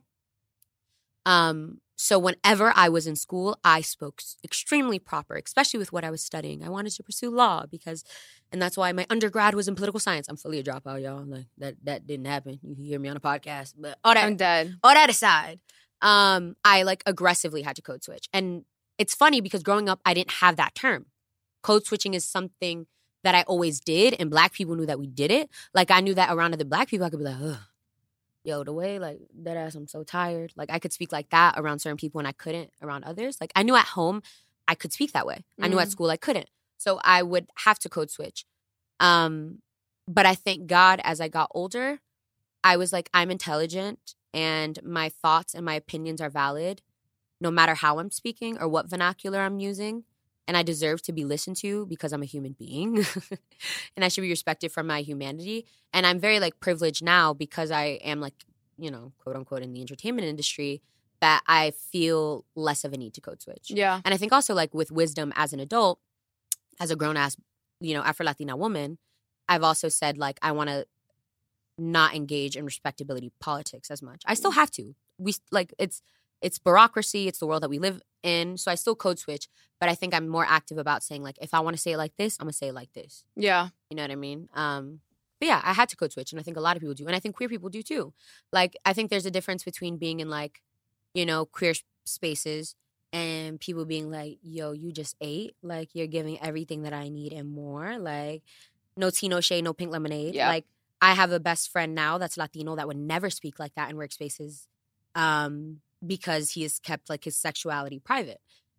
So whenever I was in school, I spoke extremely proper, especially with what I was studying. I wanted to pursue law and that's why my undergrad was in political science. I'm fully a dropout, y'all. Like that didn't happen. You can hear me on a podcast, but I'm dead. all that aside, I like aggressively had to code switch. And it's funny because growing up, I didn't have that term. Code switching is something that I always did, and Black people knew that we did it. Like I knew that around other Black people, I could be like, ugh. Yo, the way, like, that ass, I'm so tired. Like, I could speak like that around certain people and I couldn't around others. Like, I knew at home I could speak that way. I knew at school I couldn't. So I would have to code switch. But I thank God as I got older, I was like, I'm intelligent and my thoughts and my opinions are valid no matter how I'm speaking or what vernacular I'm using. And I deserve to be listened to because I'm a human being and I should be respected for my humanity. And I'm very like privileged now because I am like, you know, quote unquote in the entertainment industry that I feel less of a need to code switch. Yeah. And I think also like with wisdom as an adult, as a grown ass, you know, Afro-Latina woman, I've also said like I want to not engage in respectability politics as much. I still have to. We like it's bureaucracy. It's the world that we live in. So I still code switch, but I think I'm more active about saying like, if I want to say it like this, I'm gonna say it like this. Yeah. You know what I mean? But yeah, I had to code switch, and I think a lot of people do, and I think queer people do too. Like, I think there's a difference between being in like, you know, queer spaces and people being like, yo, you just ate. Like, you're giving everything that I need and more. Like, no tea, no shade, no pink lemonade. Yeah. Like, I have a best friend now that's Latino that would never speak like that in workspaces because he has kept, like, his sexuality private.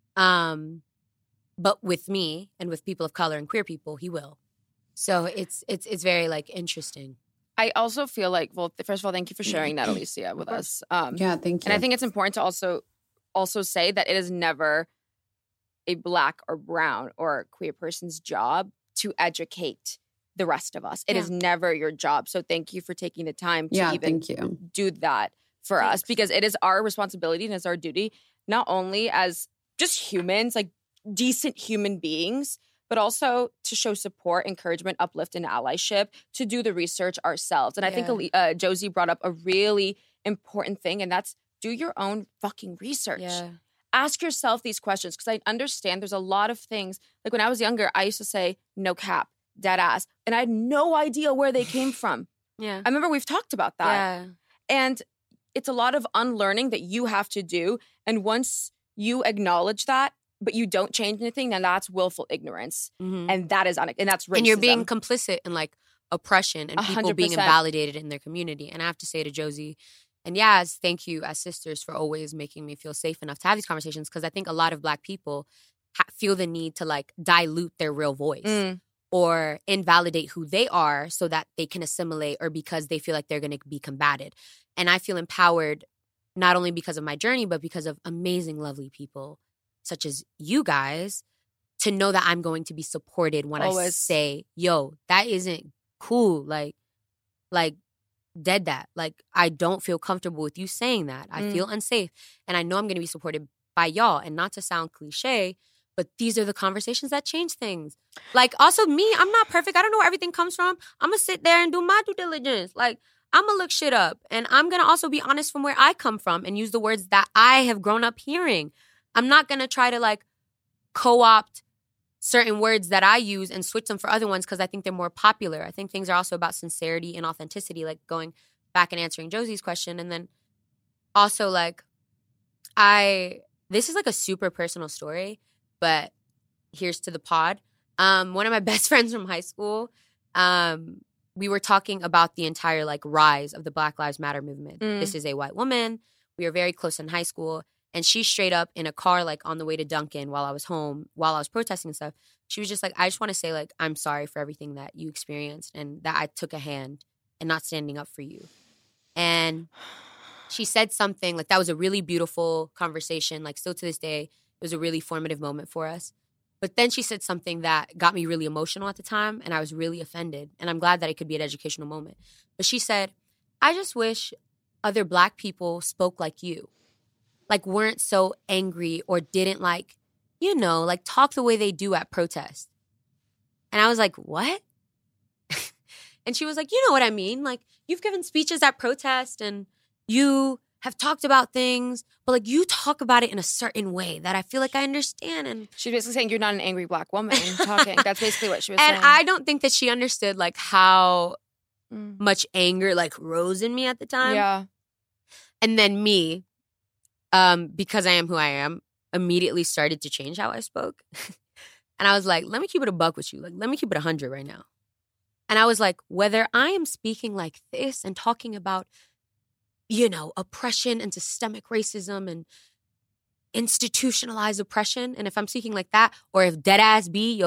But with me and with people of color and queer people, he will. So it's very, like, interesting. I also feel like, well, first of all, thank you for sharing that, Alicia, with us. Yeah, thank you. And I think it's important to also say that it is never a Black or brown or queer person's job to educate the rest of us. It is never your job. So thank you for taking the time to even thank you. do that for us, because it is our responsibility and it's our duty, not only as just humans, like decent human beings, but also to show support, encouragement, uplift, and allyship, to do the research ourselves. And I think Josie brought up a really important thing, and that's do your own fucking research. Yeah. Ask yourself these questions, because I understand there's a lot of things. Like when I was younger, I used to say, no cap, dead ass. And I had no idea where they came from. Yeah. I remember we've talked about that. Yeah. And it's a lot of unlearning that you have to do. And once you acknowledge that, but you don't change anything, then that's willful ignorance. Mm-hmm. And that is, and that's racism. And you're being complicit in like oppression and people 100%. being invalidated in their community. And I have to say to Josie, and thank you as sisters for always making me feel safe enough to have these conversations, because I think a lot of Black people feel the need to like dilute their real voice or invalidate who they are so that they can assimilate, or because they feel like they're going to be combated. And I feel empowered not only because of my journey, but because of amazing, lovely people such as you guys, to know that I'm going to be supported when I say, yo, that isn't cool. Like dead that. Like, I don't feel comfortable with you saying that. I feel unsafe. And I know I'm going to be supported by y'all. And not to sound cliche, but these are the conversations that change things. Like, also me, I'm not perfect. I don't know where everything comes from. I'm going to sit there and do my due diligence. Like, I'm going to look shit up. And I'm going to also be honest from where I come from and use the words that I have grown up hearing. I'm not going to try to, like, co-opt certain words that I use and switch them for other ones because I think they're more popular. I think things are also about sincerity and authenticity, like going back and answering Josie's question. And then also, like, this is, like, a super personal story, but here's to the pod. One of my best friends from high school, we were talking about the entire, like, rise of the Black Lives Matter movement. This is a white woman. We were very close in high school. And she straight up in a car, like, on the way to Duncan while I was home, while I was protesting and stuff, she was just like, I just want to say, like, I'm sorry for everything that you experienced and that I took a hand and not standing up for you. And she said something, like, that was a really beautiful conversation. Like, still to this day, it was a really formative moment for us. But then she said something that got me really emotional at the time, and I was really offended. And I'm glad that it could be an educational moment. But she said, I just wish other Black people spoke like you. Like, weren't so angry or didn't, like, you know, like, talk the way they do at protest. And I was like, what? And she was like, you know what I mean? Like, you've given speeches at protest and you have talked about things, but, like, you talk about it in a certain way that I feel like I understand. And she's basically saying you're not an angry Black woman talking. That's basically what she was saying. And I don't think that she understood, like, how much anger, like, rose in me at the time. Yeah. And then me, because I am who I am, immediately started to change how I spoke. And I was like, let me keep it a buck with you. Like, let me keep it 100 right now. And I was like, whether I am speaking like this and talking about, you know, oppression and systemic racism and institutionalized oppression, and if I'm speaking like that, or if dead ass be, yo, like,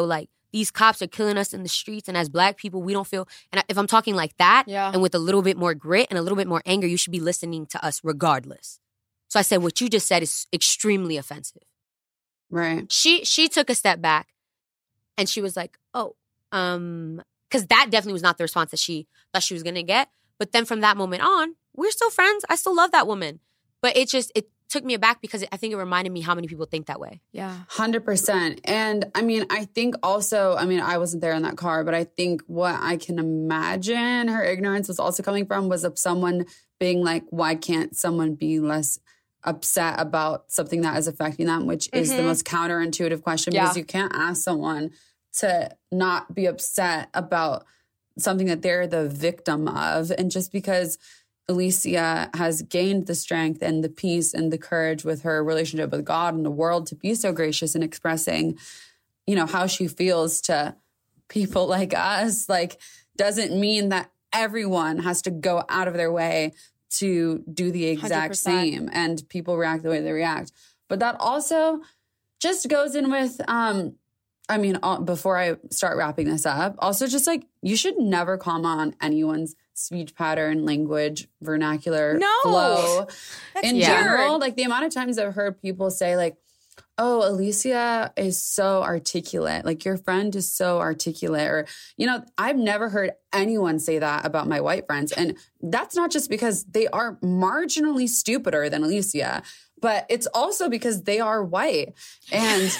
these cops are killing us in the streets, and as Black people, we don't feel. And if I'm talking like that, and with a little bit more grit and a little bit more anger, you should be listening to us regardless. So I said, what you just said is extremely offensive. Right. She took a step back, and she was like, oh, because that definitely was not the response that she thought she was gonna get. But then from that moment on, we're still friends. I still love that woman. But it took me aback because I think it reminded me how many people think that way. Yeah. 100%. And I mean, I think also, I mean, I wasn't there in that car, but I think what I can imagine her ignorance was also coming from was of someone being like, why can't someone be less upset about something that is affecting them, which is the most counterintuitive question because you can't ask someone to not be upset about something that they're the victim of. And just because Alicia has gained the strength and the peace and the courage with her relationship with God and the world to be so gracious in expressing, you know, how she feels to people like us, like, doesn't mean that everyone has to go out of their way to do the exact 100%. same and people react the way they react. But that also just goes in with, before I start wrapping this up, also just like, you should never comment on anyone's speech pattern, language, vernacular, flow. That's in general, like the amount of times I've heard people say like, oh, Alicia is so articulate. Like your friend is so articulate. Or, you know, I've never heard anyone say that about my white friends. And that's not just because they are marginally stupider than Alicia, but it's also because they are white. And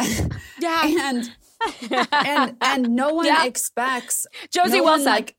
and no one expects Josie Wilson. Like,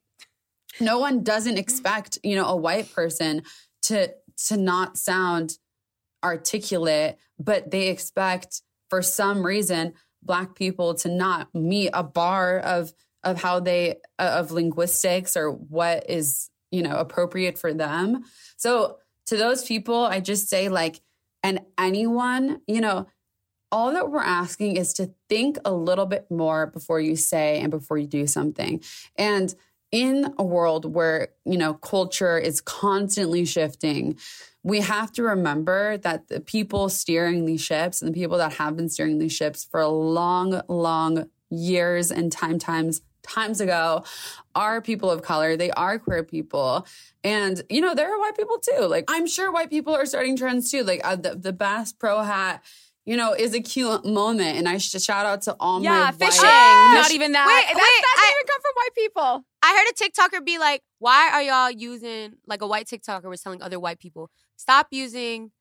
no one doesn't expect, you know, a white person to not sound articulate, but they expect for some reason Black people to not meet a bar of how they of linguistics or what is, you know, appropriate for them. So to those people, I just say like, and anyone, you know, all that we're asking is to think a little bit more before you say and before you do something. And in a world where, you know, culture is constantly shifting, we have to remember that the people steering these ships and the people that have been steering these ships for long, long years and times ago are people of color. They are queer people. And, you know, there are white people too. Like, I'm sure white people are starting trends too. Like the Bass Pro hat, you know, is a cute moment. And I should shout out to all my fishing. white... Not even that. That doesn't even come from white people. I heard a TikToker be like, why are y'all using, like a white TikToker was telling other white people, stop using,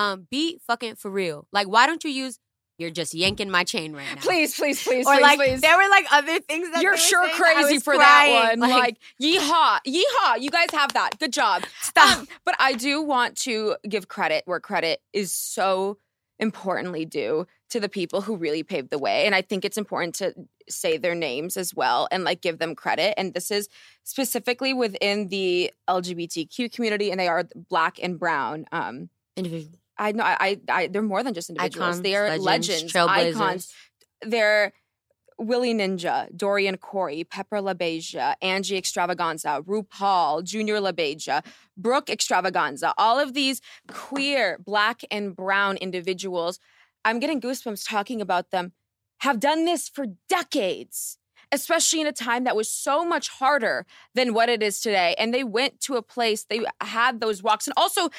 be fucking for real. Like, why don't you use, you're just yanking my chain right now. Please. Or like, there were like other things that you're sure crazy for that one. Like, yeehaw. You guys have that. Good job. Stop. But I do want to give credit where credit is so importantly due to the people who really paved the way. And I think it's important to say their names as well and like give them credit. And this is specifically within the LGBTQ community, and they are Black and brown individuals. I know they're more than just individuals. Icons, they are legends, icons. They're Willie Ninja, Dorian Corey, Pepper LaBeija, Angie Extravaganza, RuPaul, Junior LaBeija, Brooke Extravaganza, all of these queer Black and brown individuals, I'm getting goosebumps talking about them, have done this for decades, especially in a time that was so much harder than what it is today. And they went to a place, they had those walks. And also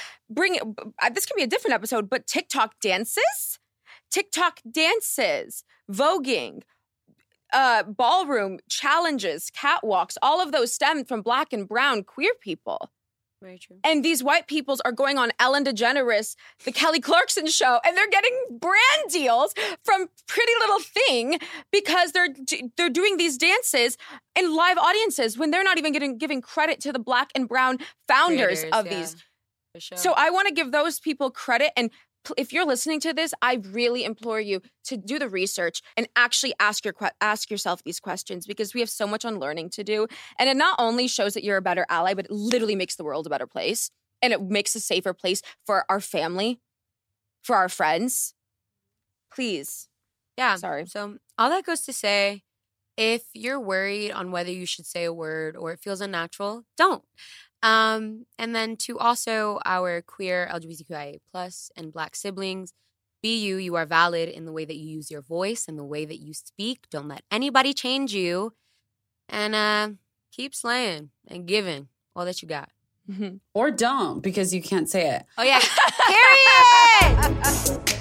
this can be a different episode, but TikTok dances, voguing, ballroom challenges, catwalks, all of those stem from Black and brown queer people. Very true. And these white peoples are going on Ellen DeGeneres, the Kelly Clarkson show, and they're getting brand deals from Pretty Little Thing because they're doing these dances in live audiences when they're not even giving credit to the Black and brown founders of these. For sure. So I want to give those people credit. And if you're listening to this, I really implore you to do the research and actually ask yourself these questions, because we have so much unlearning to do. And it not only shows that you're a better ally, but it literally makes the world a better place. And it makes a safer place for our family, for our friends. Please. Yeah. Sorry. So all that goes to say, if you're worried on whether you should say a word or it feels unnatural, don't. And then to also our queer LGBTQIA+ and Black siblings, Be you. You are valid in the way that you use your voice and the way that you speak. Don't let anybody change you. And keep slaying and giving all that you got. Or don't, because you can't say it. Oh, yeah. Period!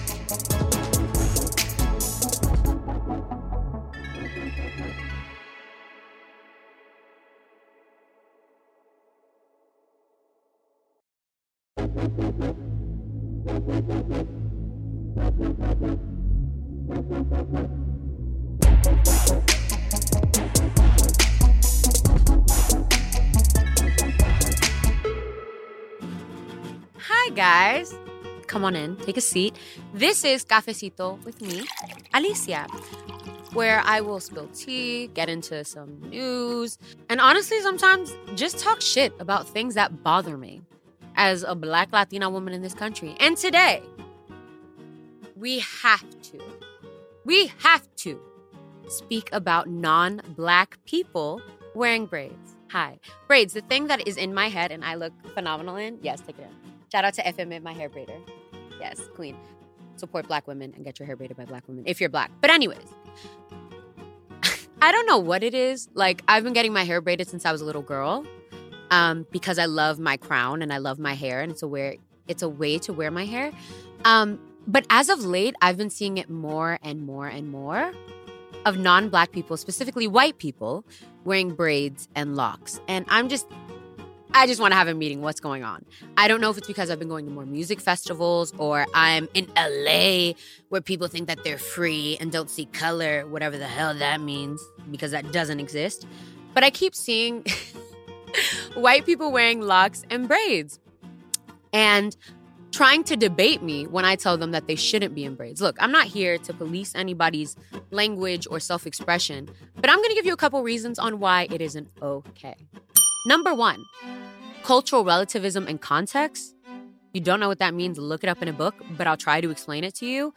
Hi, guys. Come on in. Take a seat. This is Cafecito with me, Alicia, where I will spill tea, get into some news, and honestly, sometimes just talk shit about things that bother me as a Black Latina woman in this country. And today, we have to speak about non-Black people wearing braids. Hi. Braids, the thing that is in my head and I look phenomenal in. Yes, take it in. Shout out to FMit, my hair braider. Yes, queen. Support Black women and get your hair braided by Black women if you're Black. But anyways, I don't know what it is. Like, I've been getting my hair braided since I was a little girl because I love my crown and I love my hair, and it's a way to wear my hair. But as of late, I've been seeing it more and more and more of non-Black people, specifically white people, wearing braids and locks. And I just want to have a meeting. What's going on? I don't know if it's because I've been going to more music festivals or I'm in LA where people think that they're free and don't see color, whatever the hell that means, because that doesn't exist. But I keep seeing white people wearing locks and braids and trying to debate me when I tell them that they shouldn't be in braids. Look, I'm not here to police anybody's language or self-expression, but I'm going to give you a couple reasons on why it isn't okay. Number one, cultural relativism and context. You don't know what that means, look it up in a book, but I'll try to explain it to you.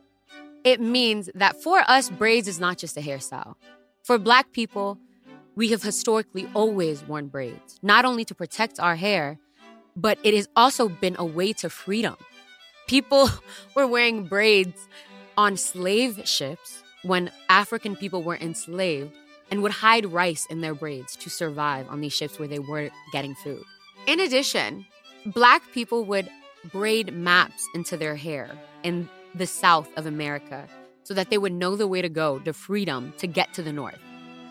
It means that for us, braids is not just a hairstyle. For Black people, we have historically always worn braids, not only to protect our hair, but it has also been a way to freedom. People were wearing braids on slave ships when African people were enslaved and would hide rice in their braids to survive on these ships where they weren't getting food. In addition, Black people would braid maps into their hair in the South of America so that they would know the way to go to freedom to get to the North.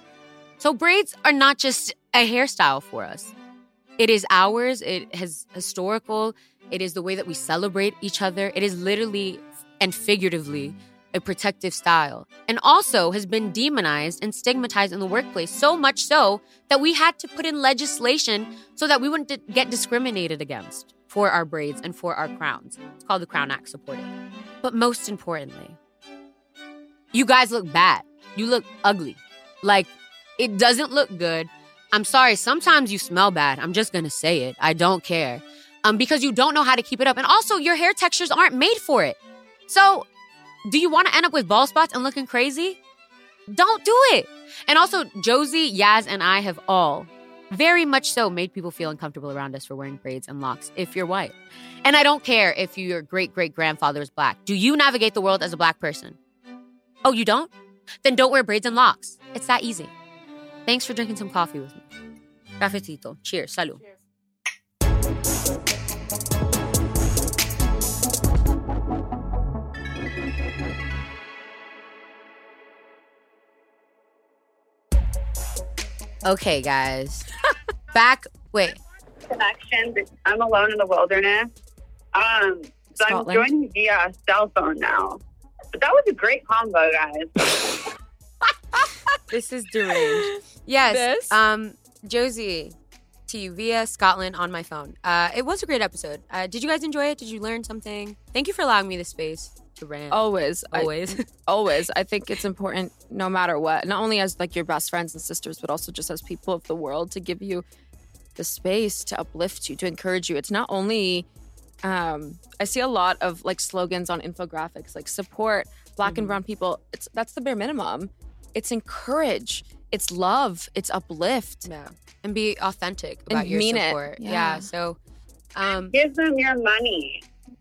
So braids are not just a hairstyle for us. It is ours. It has historical. It is the way that we celebrate each other. It is literally and figuratively a protective style, and also has been demonized and stigmatized in the workplace, so much so that we had to put in legislation so that we wouldn't get discriminated against for our braids and for our crowns. It's called the Crown Act, supported. But most importantly, you guys look bad. You look ugly. Like, it doesn't look good. I'm sorry, sometimes you smell bad. I'm just gonna say it. I don't care. Because you don't know how to keep it up. And also, your hair textures aren't made for it. So, do you want to end up with bald spots and looking crazy? Don't do it. And also, Josie, Yaz, and I have all very much so made people feel uncomfortable around us for wearing braids and locks if you're white. And I don't care if your great-great-grandfather is Black. Do you navigate the world as a Black person? Oh, you don't? Then don't wear braids and locks. It's that easy. Thanks for drinking some coffee with me. Cafecito. Cheers. Salud. Okay, guys. Wait. Connection. I'm alone in the wilderness. So Scotland. I'm joining via cell phone now. But that was a great combo, guys. This is deranged. Yes. Josie, to you via Scotland on my phone. It was a great episode. Did you guys enjoy it? Did you learn something? Thank you for allowing me the space to rant. Always. Always. I think it's important no matter what, not only as like your best friends and sisters, but also just as people of the world, to give you the space to uplift you, to encourage you. It's not only, I see a lot of like slogans on infographics, like support Black and brown people. That's the bare minimum. It's encourage, it's love, it's uplift. Yeah. And be authentic about And your mean it. support. Yeah. So Give them your money.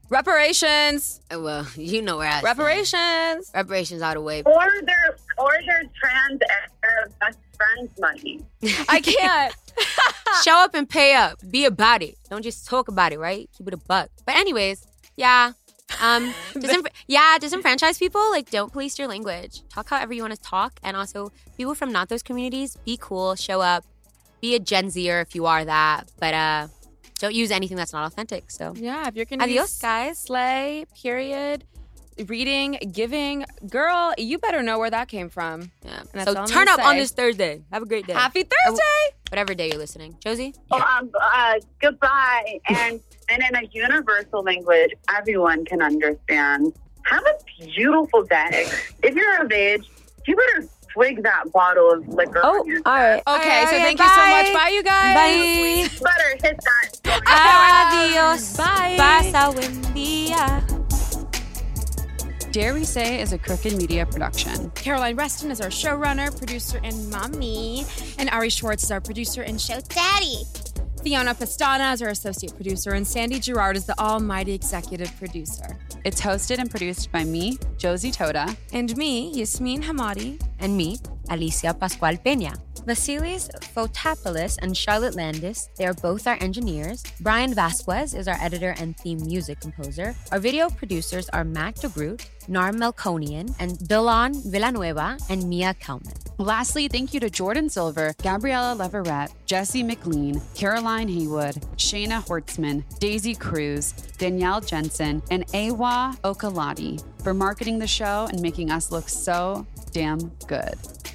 Reparations. Well, you know where I stand. Reparations. Reparations out of the way. Or their trans best friend's money. I can't. Show up and pay up. Be about it. Don't just talk about it, right? Keep it a buck. But anyways, yeah. Disenfranchise people, like, don't police your language. Talk however you want to talk. And also, people from not those communities, be cool, show up. Be a Gen Zer if you are that. But don't use anything that's not authentic. So Yeah, if you're going to Adios, guys. Slay, period. Reading, giving. Girl, you better know where that came from. yeah. And that's So all I'm turn gonna up on say. this Thursday. Have a great day. Happy Thursday. Whatever day you're listening. Josie? Goodbye. And in a universal language everyone can understand. Have a beautiful day. If you're of age, you better swig that bottle of liquor. Oh, on your all right. Okay, so All right, thank you so bye. much. Bye, you guys. Bye. Better hit that. Adios. Bye. Pasa buen día. Dare We Say is a Crooked Media production. Caroline Reston is our showrunner, producer, and mommy. And Ari Schwartz is our producer and show daddy. Fiona Pastana is our associate producer, and Sandy Girard is the almighty executive producer. It's hosted and produced by me, Josie Toda. And me, Yasmin Hamadi. And me, Alicia Pascual Peña. Vasilis Fotopoulos and Charlotte Landis, they are both our engineers. Brian Vasquez is our editor and theme music composer. Our video producers are Mac DeGroot, Nar Melkonian, and Dylan Villanueva, and Mia Kelman. Lastly, thank you to Jordan Silver, Gabriella Leverett, Jesse McLean, Caroline Haywood, Shayna Hortzman, Daisy Cruz, Danielle Jensen, and Awa Okalati for marketing the show and making us look so damn good.